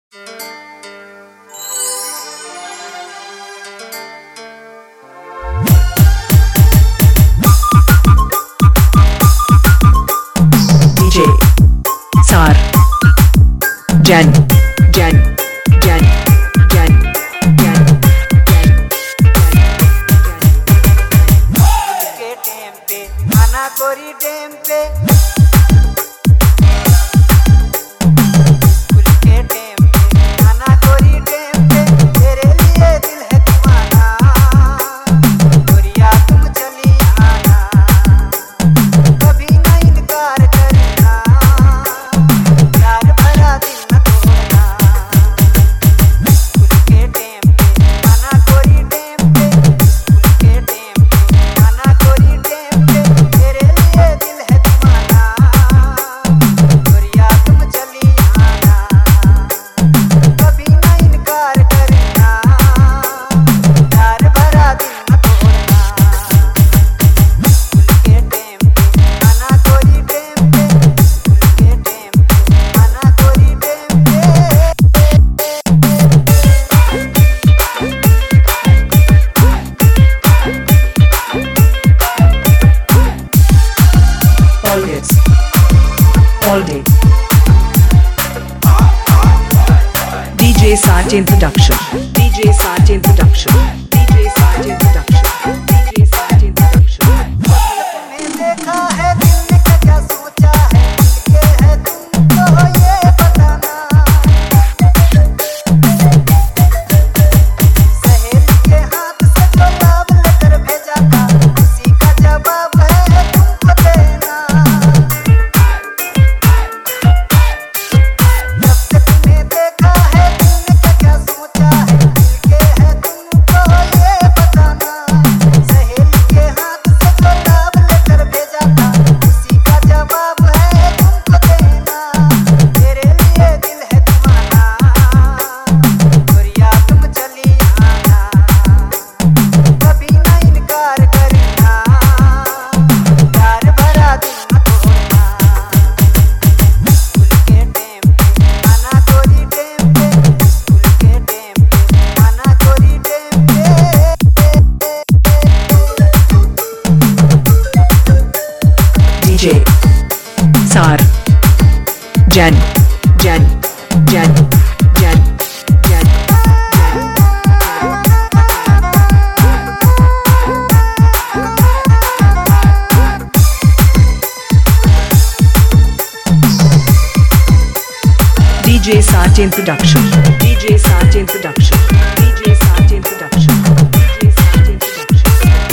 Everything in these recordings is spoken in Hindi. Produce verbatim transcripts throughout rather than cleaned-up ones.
D J Sar Jen Jen Jen Jen Jen के टेम पे आना गोरी टेम पे स्कूल के टेम पे आना गोरी टेम पे तेरे लिए दिल है दीवाना गोरिया तुम चली आना कभी ना इनकार करना प्यार भरा दिल न तोड़ना स्कूल के टेम पे आना गोरी टेम पे स्कूल के टेम पे आना गोरी टेम पे तेरे लिए दिल है दीवाना गोरिया तुम चली आना कभी ना इनकार करना प्यार भरा दिल न तोड़ना स्कूल के टेम पे आना गोरी टेम पे स्कूल के टेम पे आना गोरी टेम पे All hits All day D J Sartain Production D J Sartain Production D J Sartain Production D J Sartain Production मैंने देखा है दिल ने क्या क्या सोचा है के है तुमको ये बताना सहेली के हाथ से जो लव लेटर भेजा था उसी का जवाब है तुमको देना जब से तुम्हें देखा है दिल ने क्या क्या सोचा है के है तुमको ये बताना सहेली के हाथ से जो लव लेटर भेजा था उसी का जवाब है तुमको देना तेरे लिए दिल है दीवाना गोरिया तुम चली आना कभी ना इनकार करना प्यार भरा दिल न तोड़ना स्कूल के टेम पे आना गोरी टेम पे स्कूल के टेम पे आना गोरी टेम पे D J Sar Jen Jen Jen Jen Jen D J Sartain Production D J Sartain Production D J Sartain Production D J Sartain Production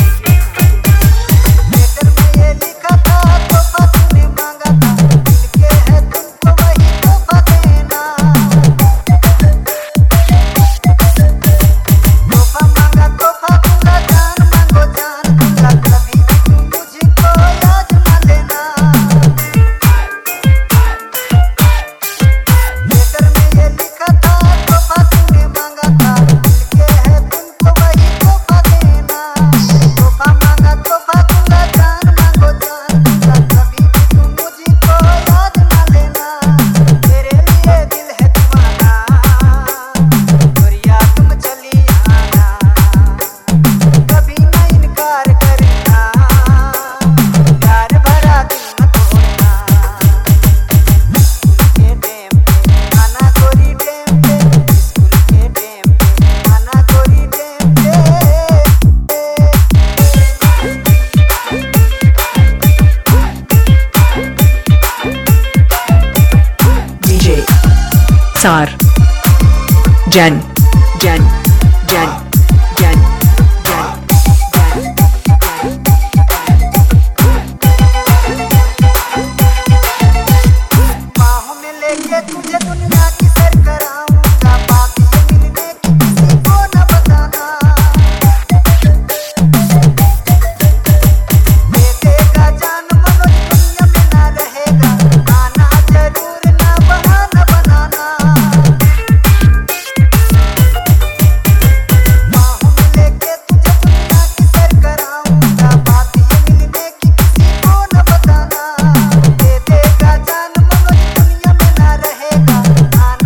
letter में ये लिखा था तोहफा तूने मांगा था दिल के है तुमको वही तोहफा देना तोहफा मांगा तोहफा दूंगा जान मांगो जान दूंगा कभी भी तुम मुझको याद ना लेना लेटर में ये लिखा था तोहफा तूने मांगा था दिल के है तुमको वही तोहफा देना तोहफा मांगा तोहफा दूंगा जान मांगो जान दूंगा कभी भी तुम मुझको याद ना लेना तेरे लिए दिल है दीवाना गोरिया तुम चली आना कभी ना इनकार करना प्यार भरा दिल न तोड़ना स्कूल के टेम पे आना गोरी टेम पे स्कूल के टेम पे आना गोरी टेम पे D J Sar Jen Jen Jen Jen Jen बाहों में लेके तुझे दुनिया की सैर कराऊंगा बात ये मिलने की किसी को न बताना दे देगा जान मनोज दुनिया में ना रहेगा आना जरूर ना बहाना बनाना बाहों में लेके तुझे दुनिया की सैर कराऊंगा बात ये मिलने की किसी को न बताना दे देगा जान मनोज दुनिया में ना रहेगा आना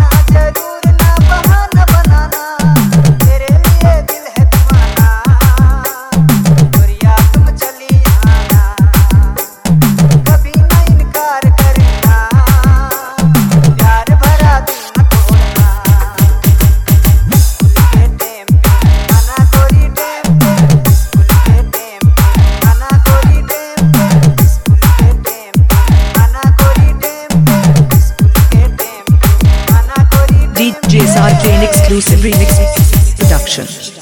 exclusive remix production.